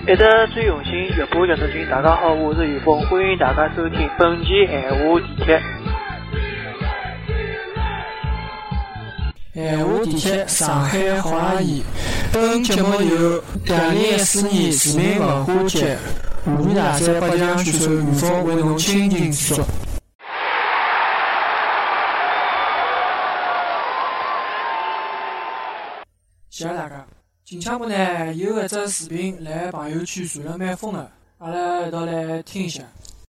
一直最用心，越播越走心。大家好，我是于峰，欢迎大家收听本期闲话地铁。 闲话地铁，上海好阿姨。本节目由2014年市民文化节妇女大赛颁奖选手于峰为侬倾情制作。谢谢大家。近腔部呢有一只视频来朋友圈传了蛮疯的，阿拉一道来听一下。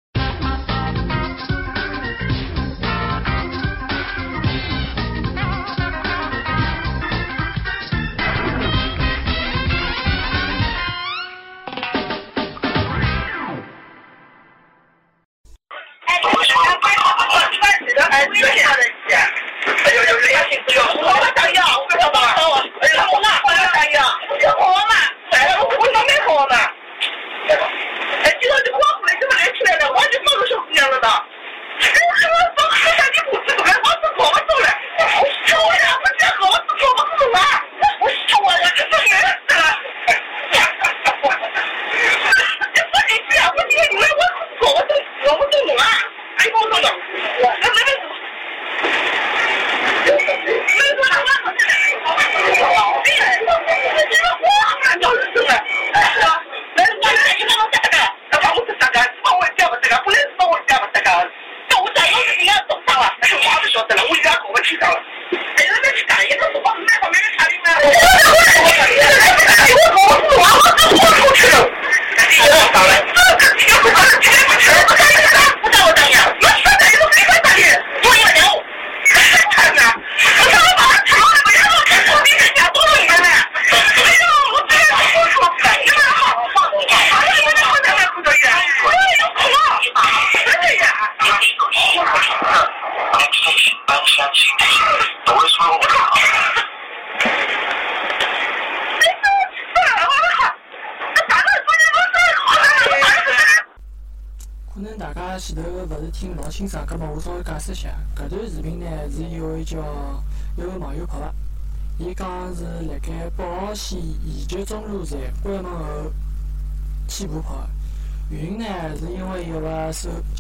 可能大家前头勿是听老清爽，葛末我稍微解释一下。搿段视频呢是一位叫一位网友拍的，伊讲是辣盖北澳线延吉中路站关门后起步拍的。原因呢是因为伊个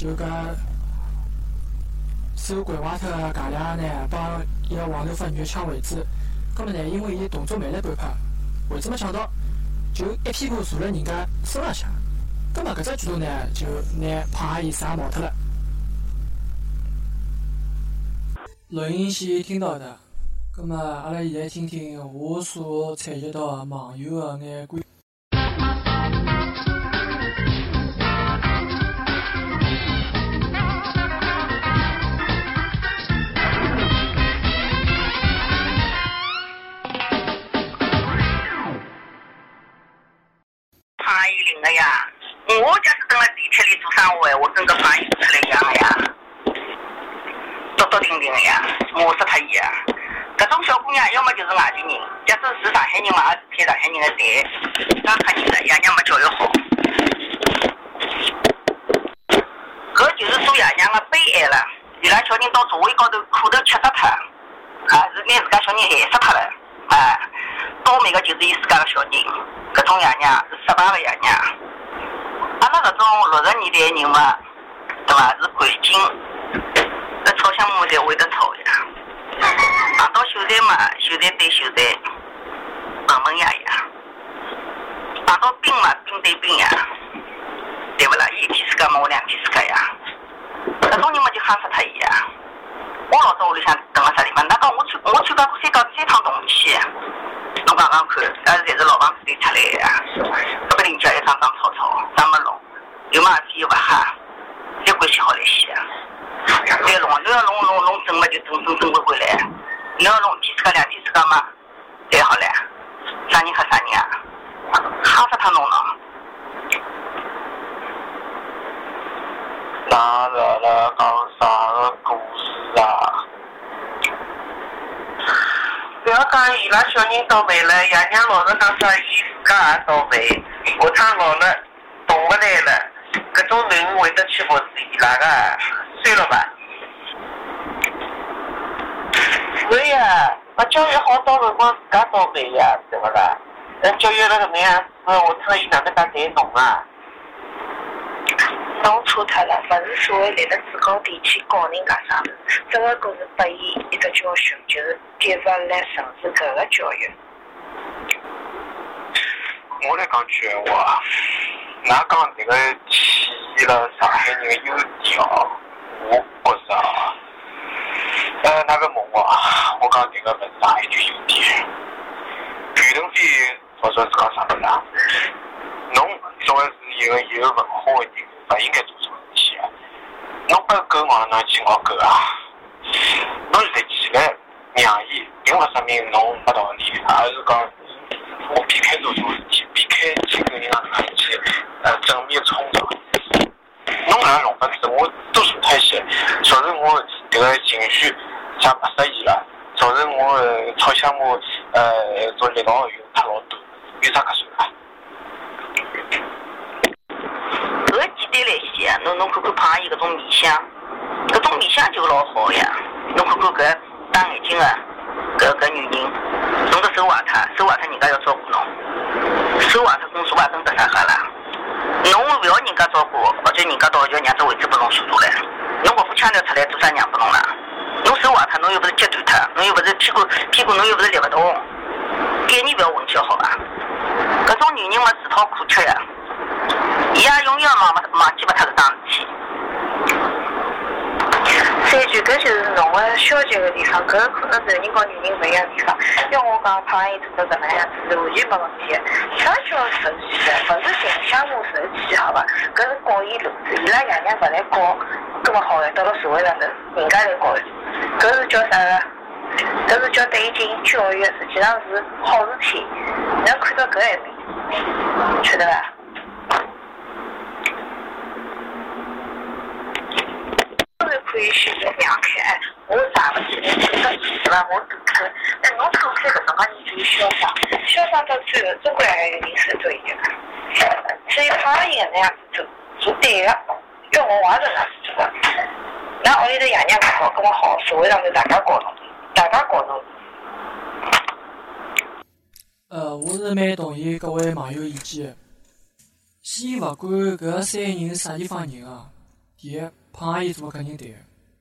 手拐坏脱个架梁呢帮伊个黄头发女抢位置，葛末呢因为伊动作慢了半拍，位置没抢到，就一屁股坐辣人家身浪向。葛末搿只举动呢，就拿胖阿姨杀毛脱了。录音先听到的，葛末阿拉现在听听我所采集到网友的眼观。 胖阿姨领的呀。我假是蹲在地铁里做生活，我跟个朋友出来一样呀，笃笃定定的呀，我说他伊呀，搿种小姑娘要么就是外地人，假使是上海人嘛，也是开上海人的台，上海人的爷娘没教育好，搿就是做爷娘的悲哀了。伊拉小人到座位高头苦头吃死脱，是拿自家小人害死脱了，倒霉的就是伊自家的小人，搿种爷娘是失败的爷娘。阿拉搿种60年代的人嘛，对伐？是环境，搿吵相骂才会得吵呀。碰到秀才嘛，秀才对秀才，文文雅雅；碰到兵嘛，兵对兵呀，对勿啦？伊一天自家嘛，我2天自家呀。搿种人嘛就吓死脱伊呀。我老早屋里向蹲辣啥地方？哪讲我参加过3趟动迁，侬讲讲看，侪是老房子堆出来的呀。搿个邻家一张张吵吵，长没弄，有嘛事体又勿吓，侪关系好来些。再弄，侬要弄整嘛就整回来。侬要弄1天自家2天自家嘛，再好唻。啥人吓啥人啊？吓死他弄了。 哪个来讲啥个故事啊？不要讲伊拉小人倒霉了，爷娘老实讲啥，伊自家也倒霉。下趟老了动勿来了，搿种人会得去服侍伊拉个，算了吧。对呀，把教育好到辰光自家倒霉呀，对勿啦？教育了搿能样子， 我特意哪能介载侬啊？ 侬错脱了，勿是所谓立了制高点去告人家啥物事，只不过是拨伊一个教训，就是继续来从事搿个教育。 我来讲句闲话，㑚讲这个体现了上海人的优点哦，我觉着啊，那个梦啊，我讲这个勿是上海人优点。吕腾飞或者是讲啥物事啊？侬作为是一个有文化的人，勿应该做这种事体啊！侬把狗往哪去咬狗啊？侬立起来让伊，并勿说明侬没道理，而是讲我避开做这种事体，避开去跟人家去正面冲撞。侬哪弄法子，我都是太些，造成我这个情绪像不适宜了，造成我吵相骂做力道又太老多，有啥可说的？ 搿简单来些，侬看看胖阿姨搿种面相，搿种面相就老好呀。侬看看搿戴眼镜的搿女人，侬个手坏脱人家要照顾侬，手坏脱跟手坏跟得啥哈啦？侬勿要人家照顾，或者人家到要让只位置拨侬坐下来，侬搿副腔调出来做啥让拨侬啦？侬手坏脱，侬又勿是脚断脱，侬又勿是屁股侬又勿是立勿动，概念勿要混淆好伐？搿种女人嘛自讨苦吃呀，伊也永远忘记勿脱搿桩事体。 三句，搿就是侬个消极个地方，搿可能是人和女人勿一样的地方。要我讲，胖阿姨做得搿能样子是完全没问题的。啥叫受气呢？勿是寻相骂受气，好伐？搿是教伊路子，伊拉爷娘勿来教，搿么好个，到了社会上头，人家来教伊，搿是叫啥个？搿是叫对伊进行教育，实际上是好事体。侬看到搿一面，晓得伐？可以选择让开，我啥不起来，做得起是吧？我躲开，但侬躲开搿种个人就是潇洒，潇洒到最后，总归还有人受罪的。所以胖阿姨那样子做对的，要我也是那样子做的。那屋里头爷娘不好，搿么好，社会上头大家教侬。 我是蛮同意各位网友意见的。先勿管搿三人啥地方人啊，第一，胖阿姨做肯定对的。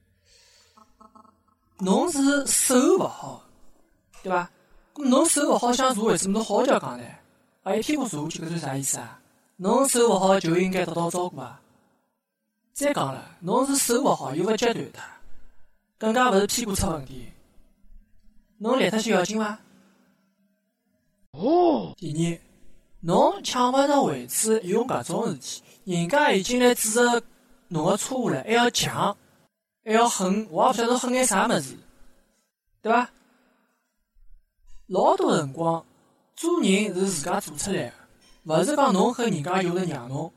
侬是手勿好，对伐？咁侬手勿好想坐位置，侬好叫讲呢？一屁股坐下去，搿算啥意思啊？侬手勿好就应该得到照顾啊！再讲了，侬是手勿好又勿脚断脱，更加勿是屁股出问题，侬立脱些要紧伐？第二，侬抢勿着位置，用搿种事体，人家已经来指责侬个错误了，还要强，还要狠，我也勿晓得狠眼啥物事，对伐？老多辰光，做人是自家做出来的，勿是讲侬恨人家有人让侬。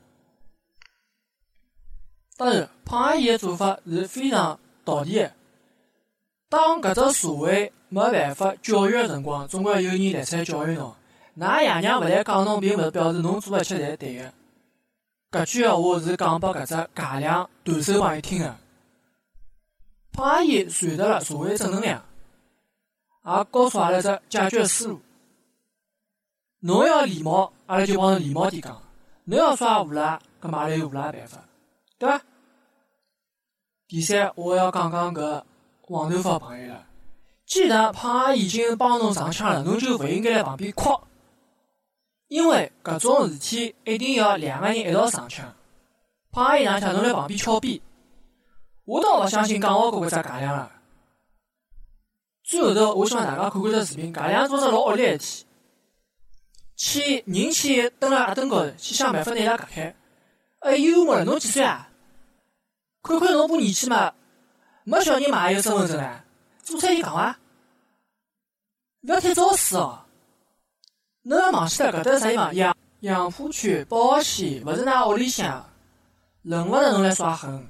当然，胖阿姨的做法是非常道理的。当搿只社会没办法教育的辰光，总归有人来出来教育侬。㑚爷娘勿来讲侬，并勿是表示侬做一切侪对的。搿句闲话是讲拨搿只尬两断手朋友听的。胖阿姨传达了社会正能量，也告诉阿拉只解决思路。侬要礼貌，阿拉就帮侬礼貌点讲；侬要耍无赖，搿么阿拉有无赖办法，对伐？第三，我要讲讲搿黄头发朋友了。既然胖阿姨已经帮侬上枪了，侬就勿应该辣旁边哭，因为搿种事体一定要两个人一道上枪。胖阿姨上枪，侬辣旁边敲边，我倒勿相信讲好搿只尬两了。最后头，我希望大家看看这视频，尬两做只老恶劣的事体，去蹲辣阿凳高头，去想办法拿伊拉隔开。幽默了，侬几岁啊？看看侬部年纪嘛，没小人嘛也有身份证唻，做出去讲伐？勿要太早死哦！侬要忘记了搿搭是啥地方？杨浦区宝豪县，勿是㑚屋里向，轮勿着侬来耍狠。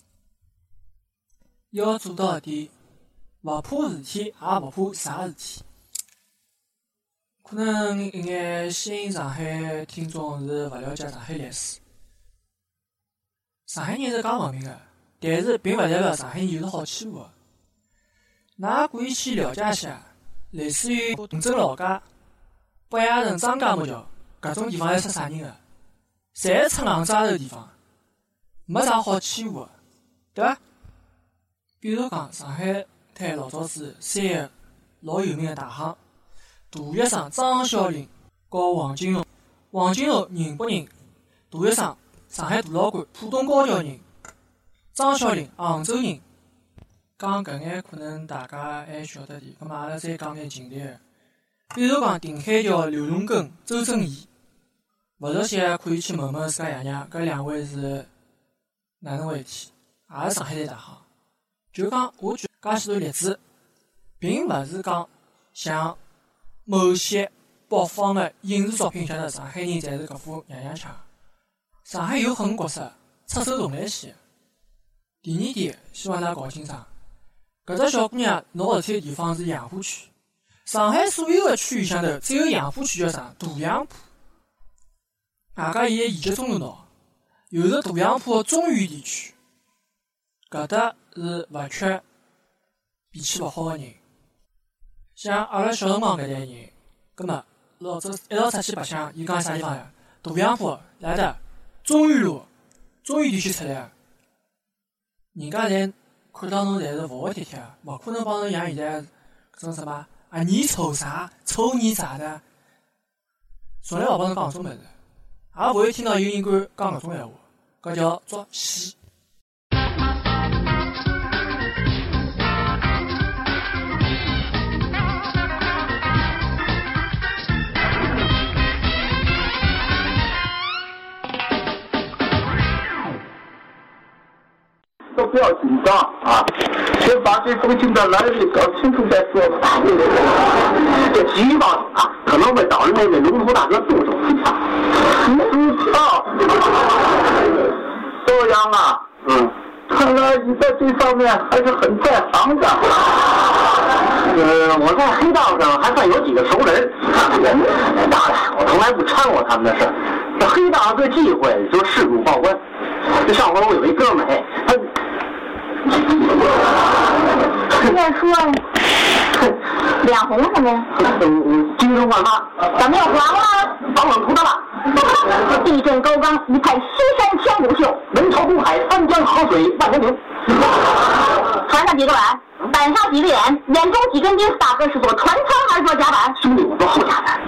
要做到一点，勿怕事体，也勿怕啥事体。可能一眼新上海听众是勿了解上海历史。上海人是讲文明的，但是并勿代表上海人就是好欺负的。㑚可以去了解一下，类似于洪镇老街、北崖城张家木桥搿搿种地方来出啥人个？侪是出硬渣头地方，没啥好欺负个，对伐？比如讲，上海滩老早子三个老有名个大亨，大学生张小林和王金龙。王金龙宁波人，大学生上海大老倌，浦东高校人。张小林杭州人。讲搿眼可能大家还晓得点，葛末阿拉再讲眼近代个，比如讲定海桥刘荣根、周正义。勿熟悉可以去问问自家爷娘，搿两位是哪能回事体？也是上海滩大亨。就讲我举介许多例子，并勿是讲像某些北方的影视作品写的上海人侪是搿副娘娘腔。上海有很多角色出手动来戏。第二点，希望大家搞清爽，搿只小姑娘闹事体的地方是杨浦区。上海所有的区域相头，只有杨浦区叫啥？大杨浦。外加伊个沿级中路闹，又是大杨浦的中原地区，搿搭是勿缺脾气勿好个人。像阿拉小辰光搿代人，葛末老早一道出去白相，伊讲啥地方呀？大杨浦来的中原路，中原地区出来个。人家侪看到侬侪是服服帖帖，勿可能帮侬像现在搿种什么啊你瞅啥，瞅你啥的，从来勿帮侬讲搿种物事，也勿会听到有人敢讲搿种闲话，搿叫做戏。 都不要紧张啊，先把这封信的来历搞清楚再说吧。这急吧啊，可能会导致那位龙头大哥动手出枪。出枪？周阳啊，看来你在这方面还是很在行的。我在黑道上还算有几个熟人。当然，我从来不掺和他们的事。这黑道上最忌讳就是事主报官。这上回我有一哥们儿，他。再说，脸红什么呀？精神焕发。怎么又黄了？保冷涂的了。地震高冈，一派西山千古秀；人潮东海，三江河水万年明。船上几个碗，板上几个眼，眼中几根钉。大哥是做船舱还是做甲板？兄弟，我做后甲板。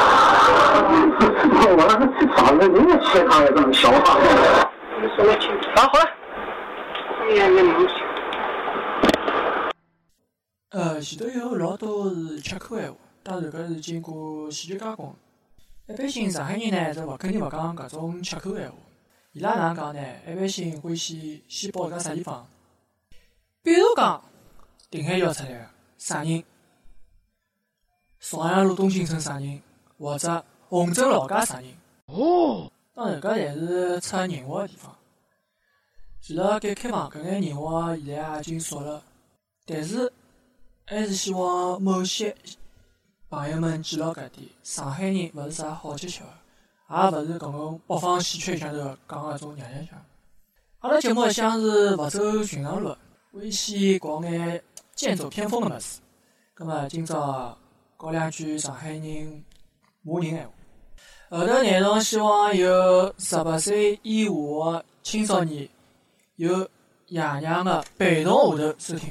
我嫂子，您这缺汤也这么小啊？说得清楚。好了。 前头有老多是吃口闲话，当然搿是经过戏剧加工。一般性上海人呢是肯定勿讲搿种吃口闲话，伊拉哪能讲呢？一般性欢喜先报自家啥地方，比如讲定海桥出来个啥人，朝阳路东新村啥人，或者洪镇老街啥人。哦，当然搿侪是出人活个地方。除了改开放，搿眼人活现在也已经少了，但是还是希望某些朋友们记牢搿点：上海人勿是啥好吃吃个，也勿是搿种北方戏曲像头讲个搿种娘娘腔。阿拉节目像是勿走寻常路，欢喜搞眼剑走偏锋个物事。葛末今朝搞两句上海人骂人闲话。后头内容希望有18岁以下个青少年。有爷娘的陪同下头收听。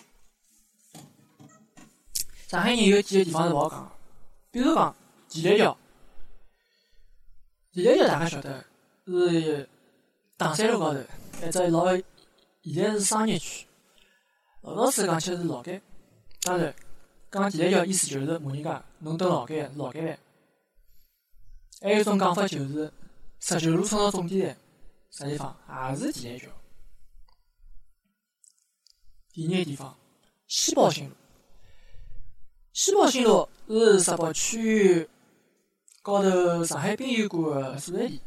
上海人有几个地方是勿好讲的，比如讲颐立桥。颐立桥大家晓得是唐山路高头一只老，现在是商业区。老早子讲起是劳改，当然讲颐立桥意思就是骂人家侬蹲劳改是劳改犯。还有一种讲法就是19路冲到总点站啥地方也是颐立桥。第二个地方，西宝新路。西宝新路是石北区高头上海殡仪馆的所在地，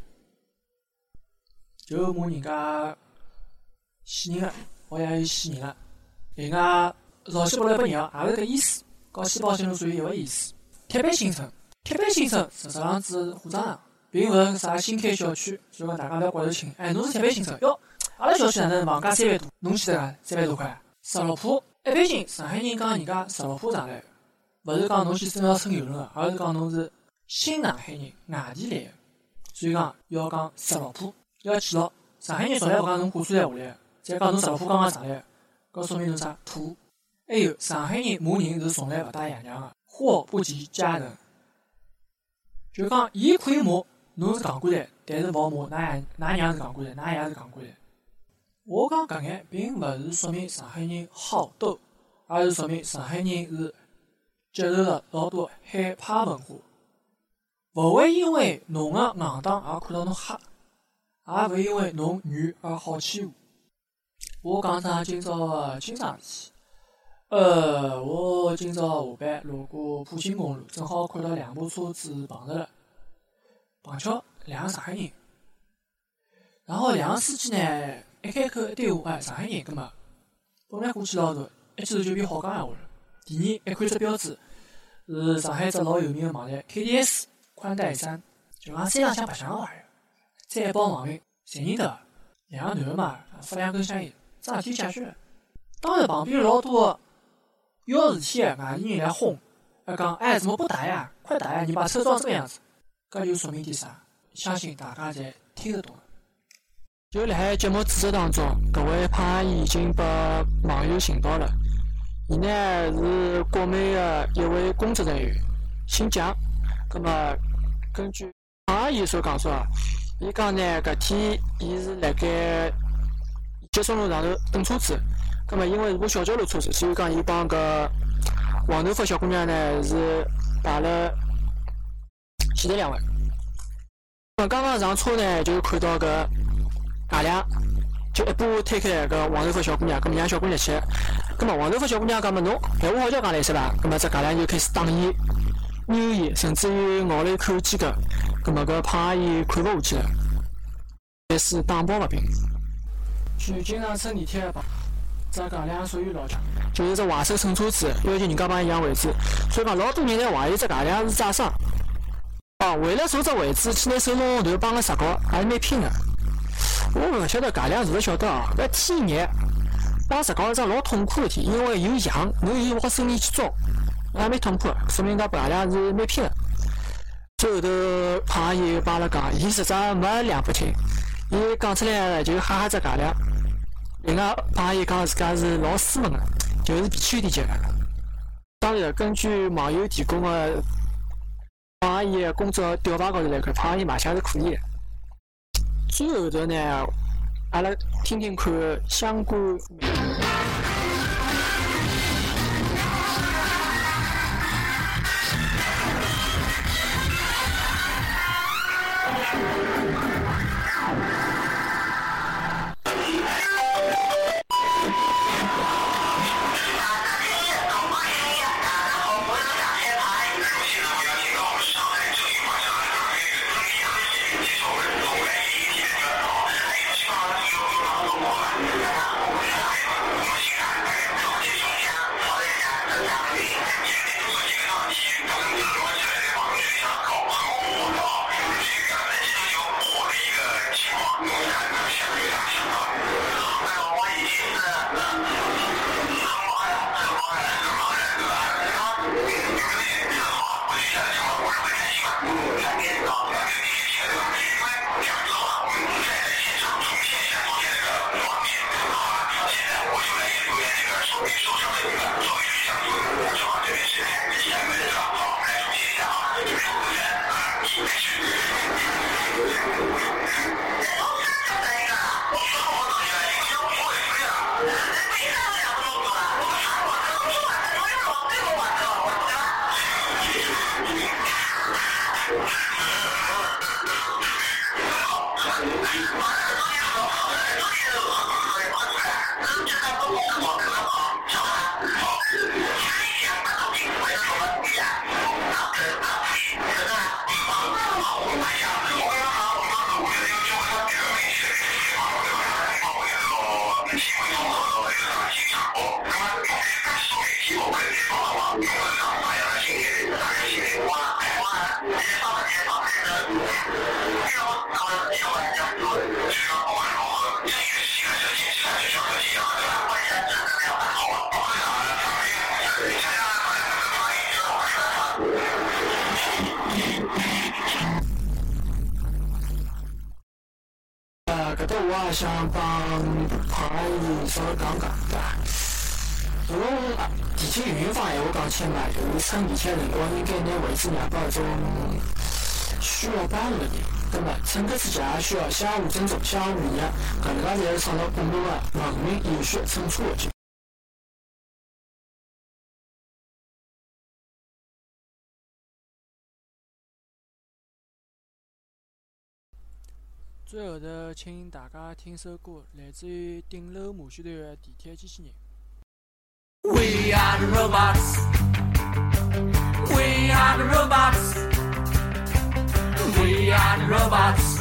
就骂人家死人了，好像有死人了。另外，朝西北路一百年也是搿意思，和西宝新路属于一个意思。铁板新村，铁板新村实质上指火葬场，并勿是啥新开小区，所以讲大家勿要怪头轻。哎，侬是铁板新村哟，阿拉小区哪能房价3万多，侬记得伐？3万多块。石老铺，一般性上海人讲人家石老铺上来，勿是讲侬去身上乘邮轮个，而是讲侬是新上海人外地来的，所以讲要讲十老坡，要记牢。上海人从来勿讲侬华山来下来，再讲侬十老坡刚刚上来，搿说明侬啥土。还有上海人骂人是从来勿带爷娘的，祸不及家人。就讲伊可以骂侬是戆官来，但是勿骂㑚娘是戆官来，㑚爷是戆官来。我讲搿眼并勿是说明上海人好斗，而是说明上海人是接受了老多海派文化，勿会因为侬个硬当而看到侬黑，也勿会因为侬软而好欺负。我讲啥今朝个清爽事体。我今朝下班路过普兴公路，正好看到两部车子碰着了，碰巧两个上海人。然后两个司机呢，一开口一对话，上海人，葛末本来火气老大，一记头就变好讲闲话了。第二，一看只标志，是上海只老有名个网站 KTS 宽带山，就讲山浪向白相个玩意儿，再帮网民侪认得。两个男个嘛，发两根香烟，桩事体解决了。当时旁边老多要事体个外地人来轰，讲哎怎么不打呀？快打呀！你把车撞这个样子，搿就说明点啥？相信大家侪听得懂。就辣海节目制作当中，搿位胖阿姨已经被网友寻到了。伊呢是国美的一位工作人员，姓蒋。葛末根据胖阿姨所讲说，伊讲呢搿天伊是辣盖节松路上头等车子。咁么，因为是部小交路车子，所以讲伊帮搿黄头发小姑娘呢是排了前头两位。刚刚上车呢，就看到搿外辆就一把推开搿黄头发小姑娘，咁么让小姑娘去。咁么黄头发小姑娘讲么侬闲话好叫讲来是伐？咁么只外辆就开始打伊、扭伊，甚至于咬了一口鸡脚。咁么搿胖阿姨看勿下去了，开始打抱不平。据经常乘地铁的这外辆属于老蒋，就是只坏手乘车子，要求人家帮伊让位置，所以讲老多人在怀疑这外辆是炸伤。为了坐只位置去拿手弄头帮个石膏，还是蛮拼的。我勿晓得外辆是勿晓得啊，搿天热帮石膏是桩老痛苦的事体，因为有氧，侬又往手里去抓，还蛮痛苦的，说明搿外辆是蛮拼的。最后头胖阿姨帮阿拉讲，伊实际没两不听，伊讲出来就吓吓只外辆。另外，胖阿姨讲自家是老斯文的，就是脾气有点急。当然，根据网友提供的胖阿姨的工作吊牌高头来看，胖阿姨卖相是可以的。最后头呢，阿拉听听看相关。 想帮唐阿姨稍微讲讲，对伐？如果提前预约房闲话讲起嘛，就是乘地铁辰光应该拿位置让拨搿种需要帮助的人。那么乘客之间也需要相互尊重、相互礼让，搿能介才是创造更多的文明、有序、乘车环境。最后头，请大家听首歌，来自于顶楼马戏团的《地铁机器人》。We are the robots. We are the robots. We are the robots.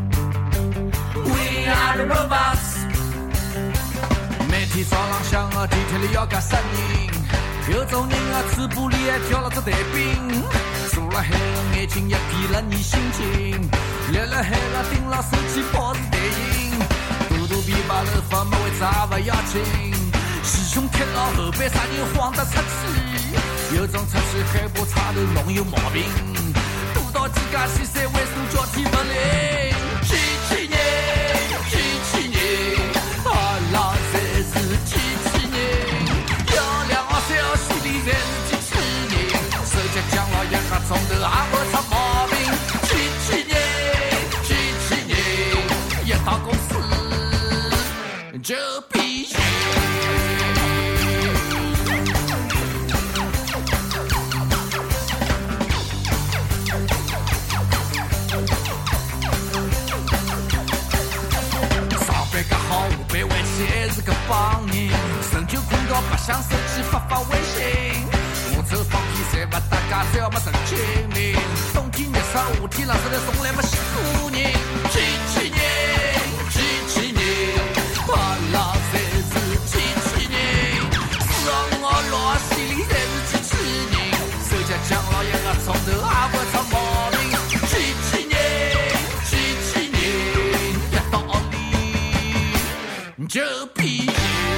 We are the robots. 每天早浪向地铁里要干啥人？有种人嘴巴里还挑了只蛋饼，坐了海了眼睛也闭了你心情，立了海了盯了手机保持淡定，嘟嘟琵琶头发没位置也不要紧，师兄踢了后背啥人晃得出去，有种出去害怕插头弄有毛病，堵到几家西山为数叫天不灵，机器人，机器人，阿拉才是机器人，漂亮的小戏里才是机器人，手脚讲了一个钟头也不出毛病，机器人，机器人，一到公司就必须。还是个帮人，晨就困觉不想手机发微信，下周放屁侪不搭界，只要没神经病，冬天热死，夏天冷死的从来没洗过人，机器人，机器人，阿拉才是机器人，4号6系里才是机器人，手脚讲了一个钟头也不出毛病，机器人，机器人，一到屋里就必须。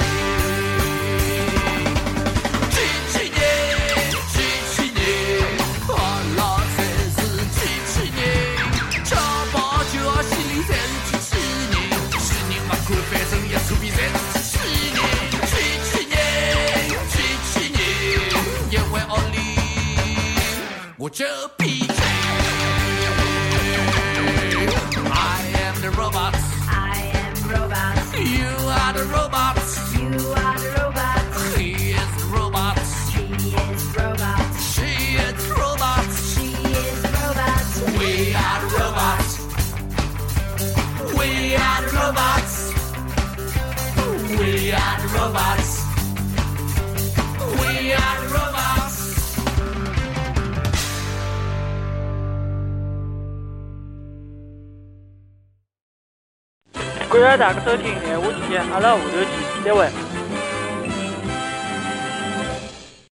机器人，机器人，阿拉才是机器人，吃饱就要洗脸才是机器人，洗人不看反正一臭屁才是机器人，机器人，机器人，一回屋里我就必须。I am the robots. You are the robots. You are the robots. He is the robots. He is robots. She is robots. She is robots. We are the robots. We are the robots. We are the robots. We are the robots. 感谢大家收听，闲话期间，阿拉下头见，再会。